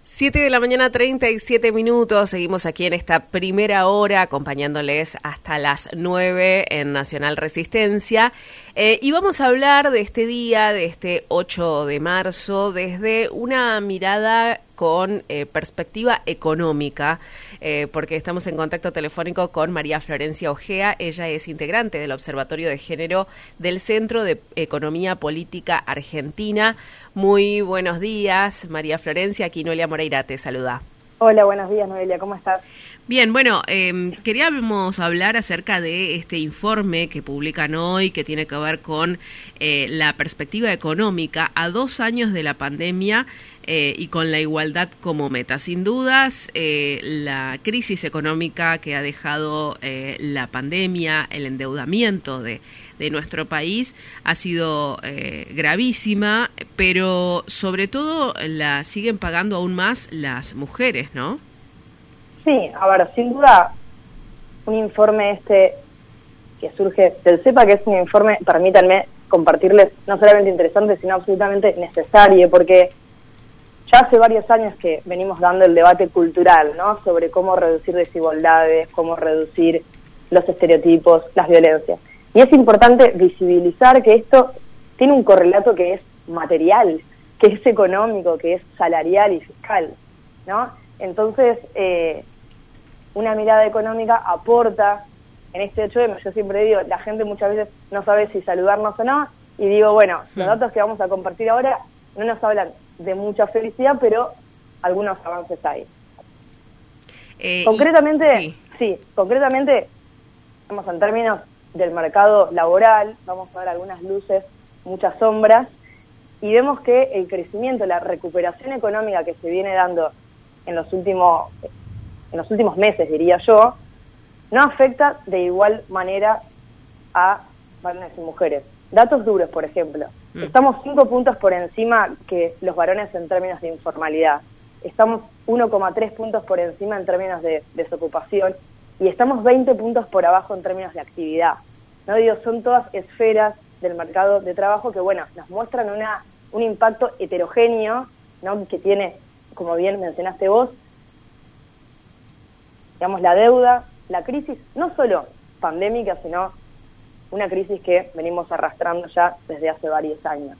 7 de la mañana, 37 minutos. Seguimos aquí en esta primera hora acompañándoles hasta las 9 en Nacional Resistencia. Y vamos a hablar de este día, de este 8 de marzo, desde una mirada con perspectiva económica, porque estamos en contacto telefónico con María Florencia Ojea. Ella es integrante del Observatorio de Género del Centro de Economía Política Argentina. Muy buenos días, María Florencia. Aquí Noelia Moreira te saluda. Hola, buenos días, Noelia. ¿Cómo estás? Bien, bueno, queríamos hablar acerca de este informe que publican hoy, que tiene que ver con la perspectiva económica a 2 años de la pandemia y con la igualdad como meta. Sin dudas, la crisis económica que ha dejado la pandemia, el endeudamiento de nuestro país ha sido gravísima, pero sobre todo la siguen pagando aún más las mujeres, ¿no? Sí, a ver, sin duda, un informe que surge del CEPA, que es un informe, permítanme compartirles, no solamente interesante, sino absolutamente necesario, porque ya hace varios años que venimos dando el debate cultural, ¿no?, sobre cómo reducir desigualdades, cómo reducir los estereotipos, las violencias. Y es importante visibilizar que esto tiene un correlato que es material, que es económico, que es salarial y fiscal, ¿no? Entonces, una mirada económica aporta en este 8M. Yo siempre digo, la gente muchas veces no sabe si saludarnos o no, y digo, bueno, los datos que vamos a compartir ahora no nos hablan de mucha felicidad, pero algunos avances hay. Concretamente, concretamente, vamos en términos del mercado laboral, vamos a ver algunas luces, muchas sombras, y vemos que el crecimiento, la recuperación económica que se viene dando en los últimos meses, diría yo, no afecta de igual manera a varones y mujeres. Datos duros, por ejemplo. Estamos 5 puntos por encima que los varones en términos de informalidad. Estamos 1,3 puntos por encima en términos de desocupación y estamos 20 puntos por abajo en términos de actividad. No digo, son todas esferas del mercado de trabajo que, bueno, nos muestran un impacto heterogéneo, ¿no?, que tiene, como bien mencionaste vos, digamos, la deuda, la crisis, no solo pandémica, sino una crisis que venimos arrastrando ya desde hace varios años.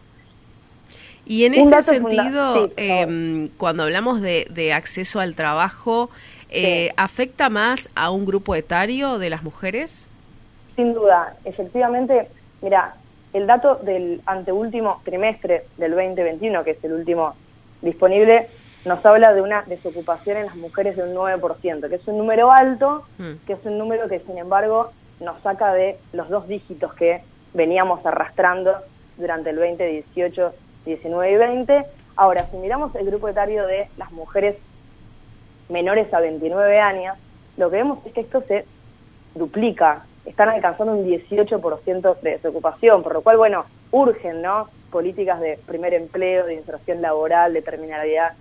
Y en este sentido, cuando hablamos de acceso al trabajo, ¿afecta más a un grupo etario de las mujeres? Sin duda, efectivamente, mira, el dato del anteúltimo trimestre del 2021, que es el último disponible, nos habla de una desocupación en las mujeres de un 9%, que es un número alto, que es un número que, sin embargo, nos saca de los 2 dígitos que veníamos arrastrando durante el 2018, 19 y 20. Ahora, si miramos el grupo etario de las mujeres menores a 29 años, lo que vemos es que esto se duplica, están alcanzando un 18% de desocupación, por lo cual, bueno, urgen, ¿no?, políticas de primer empleo, de inserción laboral, de terminalidad,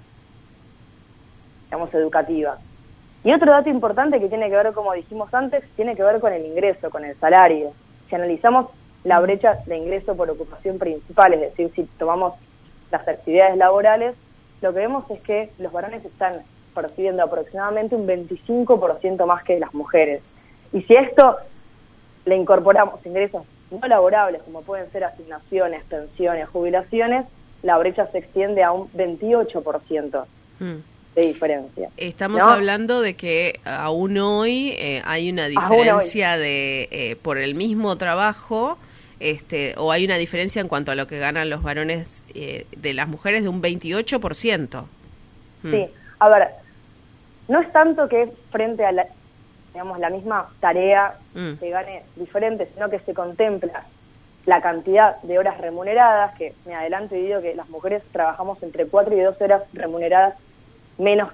digamos, educativa. Y otro dato importante que tiene que ver, como dijimos antes, tiene que ver con el ingreso, con el salario. Si analizamos la brecha de ingreso por ocupación principal, es decir, si tomamos las actividades laborales, lo que vemos es que los varones están percibiendo aproximadamente un 25% más que las mujeres. Y si a esto le incorporamos ingresos no laborables, como pueden ser asignaciones, pensiones, jubilaciones, la brecha se extiende a un 28%. De diferencia. Estamos hablando de que aún hoy hay una diferencia por el mismo trabajo, o hay una diferencia en cuanto a lo que ganan los varones de las mujeres de un 28%. Sí, a ver, no es tanto que frente a la misma tarea se gane diferente, sino que se contempla la cantidad de horas remuneradas, que me adelanto y digo que las mujeres trabajamos entre 4 y 12 horas remuneradas menos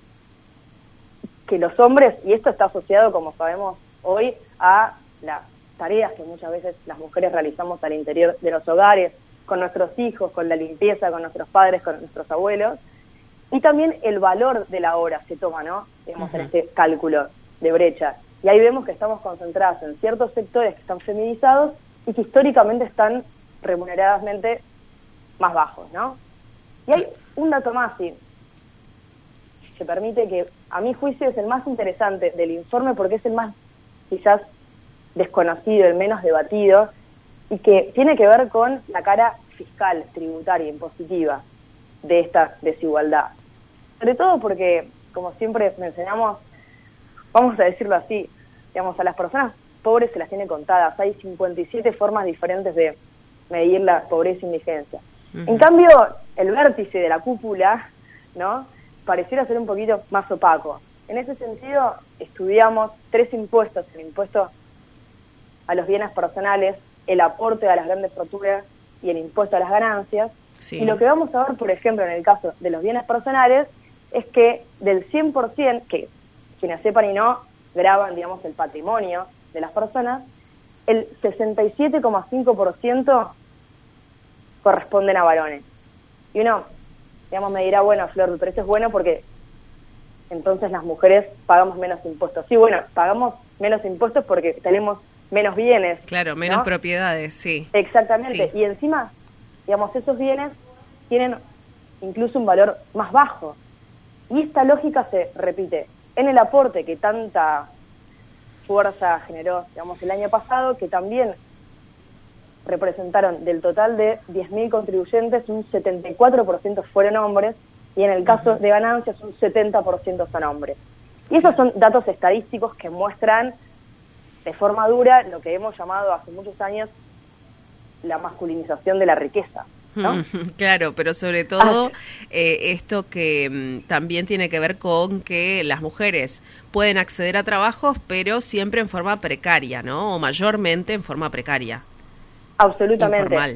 que los hombres, y esto está asociado, como sabemos hoy, a las tareas que muchas veces las mujeres realizamos al interior de los hogares, con nuestros hijos, con la limpieza, con nuestros padres, con nuestros abuelos, y también el valor de la hora se toma, ¿no?, digamos, en este cálculo de brecha. Y ahí vemos que estamos concentrados en ciertos sectores que están feminizados y que históricamente están remuneradamente más bajos, ¿no? Y hay un dato más, sí. que permite, que a mi juicio es el más interesante del informe porque es el más quizás desconocido, el menos debatido, y que tiene que ver con la cara fiscal, tributaria, impositiva de esta desigualdad. Sobre todo porque, como siempre mencionamos, vamos a decirlo así, digamos, a las personas pobres se las tiene contadas. Hay 57 formas diferentes de medir la pobreza e indigencia. En cambio, el vértice de la cúpula, ¿no?, pareciera ser un poquito más opaco. En ese sentido, estudiamos 3 impuestos: el impuesto a los bienes personales, el aporte a las grandes fortunas y el impuesto a las ganancias. Sí. Y lo que vamos a ver, por ejemplo, en el caso de los bienes personales, es que del 100%, que quienes sepan y no, graban, digamos, el patrimonio de las personas, el 67,5% corresponden a varones. Y uno, digamos, me dirá, bueno, Flor, pero eso es bueno porque entonces las mujeres pagamos menos impuestos. Sí, bueno, pagamos menos impuestos porque tenemos menos bienes. Claro, menos, ¿no?, propiedades, sí. Exactamente, sí. Y encima, digamos, esos bienes tienen incluso un valor más bajo. Y esta lógica se repite en el aporte que tanta fuerza generó, digamos, el año pasado, que también representaron del total de 10.000 contribuyentes, un 74% fueron hombres, y en el caso de ganancias un 70% son hombres. Y esos son datos estadísticos que muestran de forma dura lo que hemos llamado hace muchos años la masculinización de la riqueza, ¿no? Claro, pero sobre todo esto que también tiene que ver con que las mujeres pueden acceder a trabajos, pero siempre en forma precaria, ¿no? O mayormente en forma precaria. Absolutamente. Informal.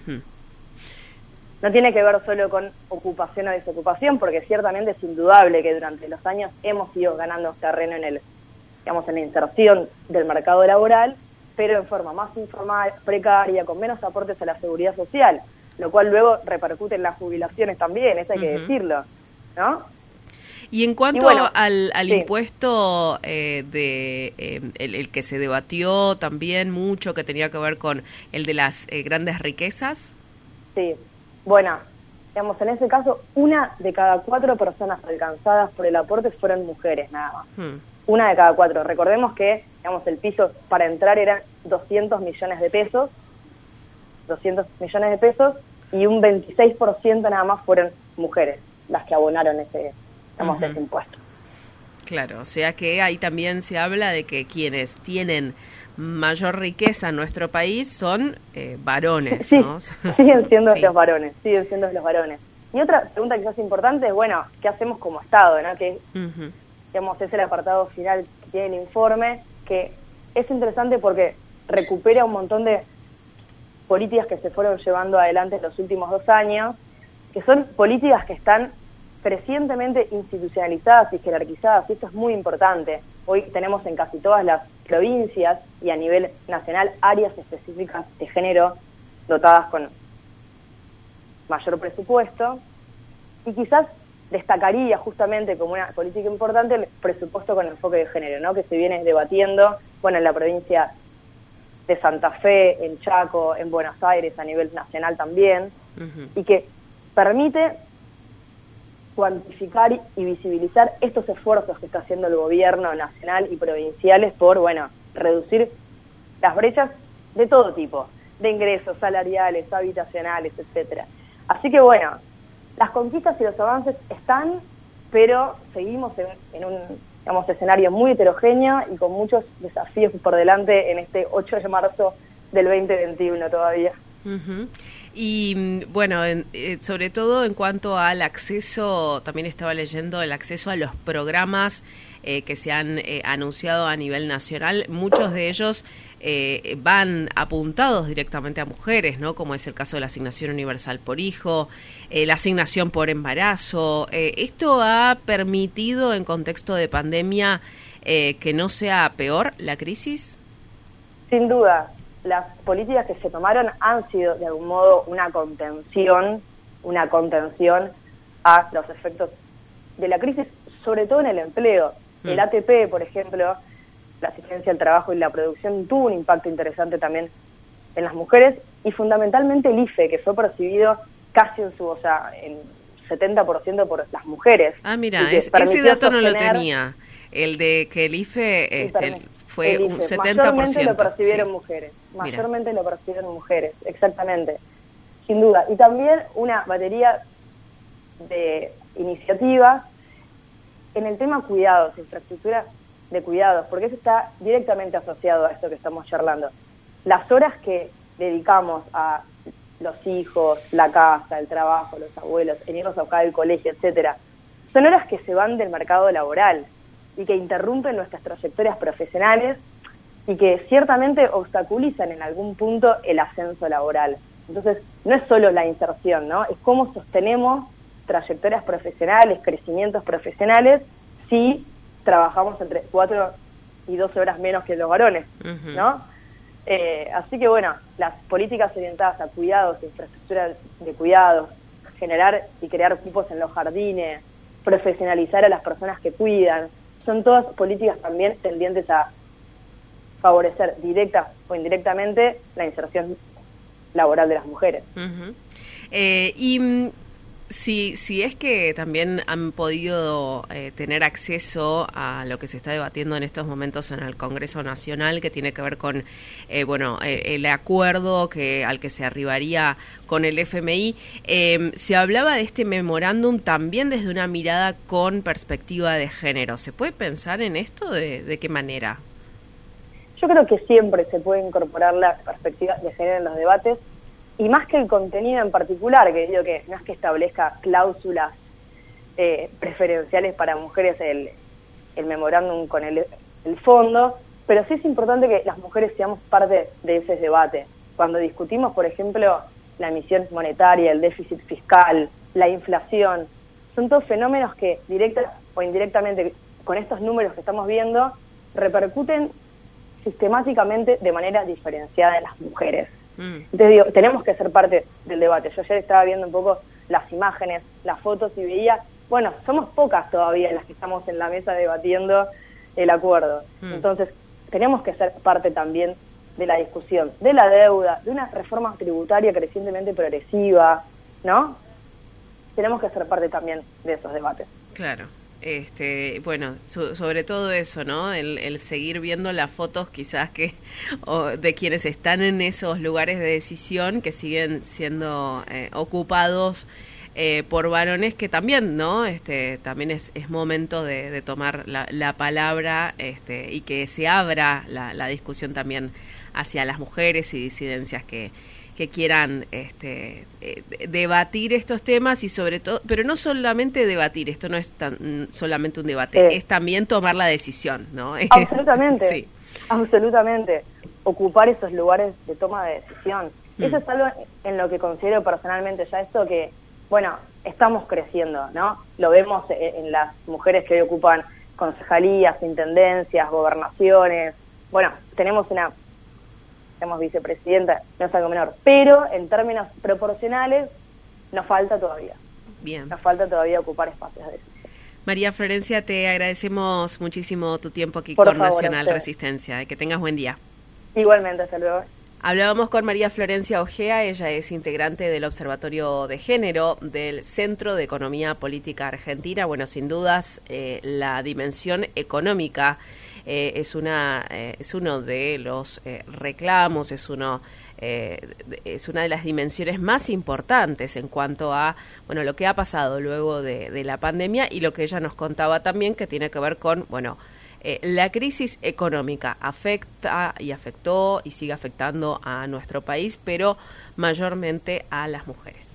No tiene que ver solo con ocupación o desocupación, porque ciertamente es indudable que durante los años hemos ido ganando terreno en digamos, en la inserción del mercado laboral, pero en forma más informal, precaria, con menos aportes a la seguridad social, lo cual luego repercute en las jubilaciones también, eso hay que decirlo, ¿no? Y en cuanto al sí, impuesto el que se debatió también mucho, que tenía que ver con el de las grandes riquezas. Sí, bueno, digamos, en ese caso, 1 de cada 4 personas alcanzadas por el aporte fueron mujeres, nada más. 1 de cada 4. Recordemos que, digamos, el piso para entrar era 200 millones de pesos, y un 26% nada más fueron mujeres las que abonaron ese impuesto. Claro, o sea que ahí también se habla de que quienes tienen mayor riqueza en nuestro país son varones, sí, ¿no? siguen siendo los varones. Y otra pregunta quizás importante es, bueno, ¿qué hacemos como Estado, ¿no? Que digamos, es el apartado final que tiene el informe, que es interesante porque recupera un montón de políticas que se fueron llevando adelante en los últimos 2 años, que son políticas que están crecientemente institucionalizadas y jerarquizadas, y esto es muy importante. Hoy tenemos en casi todas las provincias y a nivel nacional áreas específicas de género dotadas con mayor presupuesto, y quizás destacaría justamente como una política importante el presupuesto con enfoque de género, ¿no?, que se viene debatiendo, bueno, en la provincia de Santa Fe, en Chaco, en Buenos Aires, a nivel nacional también, y que permite cuantificar y visibilizar estos esfuerzos que está haciendo el gobierno nacional y provinciales por, bueno, reducir las brechas de todo tipo, de ingresos salariales, habitacionales, etcétera. Así que, bueno, las conquistas y los avances están, pero seguimos en un, digamos, escenario muy heterogéneo y con muchos desafíos por delante en este 8 de marzo del 2021 todavía. Y bueno, sobre todo en cuanto al acceso, también estaba leyendo el acceso a los programas que se han anunciado a nivel nacional. Muchos de ellos van apuntados directamente a mujeres, ¿no? Como es el caso de la asignación universal por hijo, la asignación por embarazo. ¿Esto ha permitido en contexto de pandemia que no sea peor la crisis? Sin duda. Las políticas que se tomaron han sido de algún modo una contención a los efectos de la crisis, sobre todo en el empleo. El ATP, por ejemplo, la asistencia al trabajo y la producción, tuvo un impacto interesante también en las mujeres, y fundamentalmente el IFE, que fue percibido casi en 70% por las mujeres. Ah, mira, ese dato no lo tenía. El de que el IFE fue un 70%. Mayormente lo percibieron mujeres. Mayormente lo percibieron mujeres, exactamente. Sin duda. Y también una batería de iniciativas en el tema cuidados, infraestructura de cuidados, porque eso está directamente asociado a esto que estamos charlando. Las horas que dedicamos a los hijos, la casa, el trabajo, los abuelos, en irnos a buscar el colegio, etcétera, son horas que se van del mercado laboral y que interrumpen nuestras trayectorias profesionales y que ciertamente obstaculizan en algún punto el ascenso laboral. Entonces, no es solo la inserción, ¿no? Es cómo sostenemos trayectorias profesionales, crecimientos profesionales, si trabajamos entre 4 y 12 horas menos que los varones, ¿no? Así que, bueno, las políticas orientadas a cuidados, infraestructura de cuidados, generar y crear cupos en los jardines, profesionalizar a las personas que cuidan, son todas políticas también tendientes a favorecer directa o indirectamente la inserción laboral de las mujeres. Si es que también han podido tener acceso a lo que se está debatiendo en estos momentos en el Congreso Nacional, que tiene que ver con el acuerdo al que se arribaría con el FMI, se hablaba de este memorándum también desde una mirada con perspectiva de género. ¿Se puede pensar en esto? ¿De qué manera? Yo creo que siempre se puede incorporar la perspectiva de género en los debates, y más que el contenido en particular, que digo que no es que establezca cláusulas preferenciales para mujeres el memorándum con el fondo, pero sí es importante que las mujeres seamos parte de ese debate. Cuando discutimos, por ejemplo, la emisión monetaria, el déficit fiscal, la inflación, son todos fenómenos que directa o indirectamente, con estos números que estamos viendo, repercuten sistemáticamente de manera diferenciada en las mujeres. Entonces digo, tenemos que ser parte del debate. Yo ayer estaba viendo un poco las imágenes, las fotos y veía, bueno, somos pocas todavía las que estamos en la mesa debatiendo el acuerdo. Entonces tenemos que ser parte también de la discusión, de la deuda, de una reforma tributaria crecientemente progresiva, ¿no? Tenemos que ser parte también de esos debates. Claro. Bueno, sobre todo eso, ¿no? El seguir viendo las fotos quizás de quienes están en esos lugares de decisión que siguen siendo ocupados por varones, que también, ¿no? También es momento de tomar la palabra y que se abra la discusión también hacia las mujeres y disidencias que quieran debatir estos temas, y sobre todo, pero no solamente debatir, esto no es solamente un debate, es también tomar la decisión, ¿no? Absolutamente, sí. Absolutamente, ocupar esos lugares de toma de decisión. Eso es algo en lo que considero personalmente ya esto que, bueno, estamos creciendo, ¿no? Lo vemos en las mujeres que hoy ocupan concejalías, intendencias, gobernaciones. Bueno, tenemos vicepresidenta, no es algo menor, pero en términos proporcionales nos falta todavía. Bien. Nos falta todavía ocupar espacios de decisión. María Florencia, te agradecemos muchísimo tu tiempo aquí Por con favor, Nacional Resistencia. Que tengas buen día. Igualmente, hasta luego. Hablábamos con María Florencia Ojea, ella es integrante del Observatorio de Género del Centro de Economía Política Argentina. Bueno, sin dudas, la dimensión económica es uno de los reclamos, es una de las dimensiones más importantes en cuanto a lo que ha pasado luego de la pandemia, y lo que ella nos contaba también, que tiene que ver con la crisis económica afecta y afectó y sigue afectando a nuestro país, pero mayormente a las mujeres.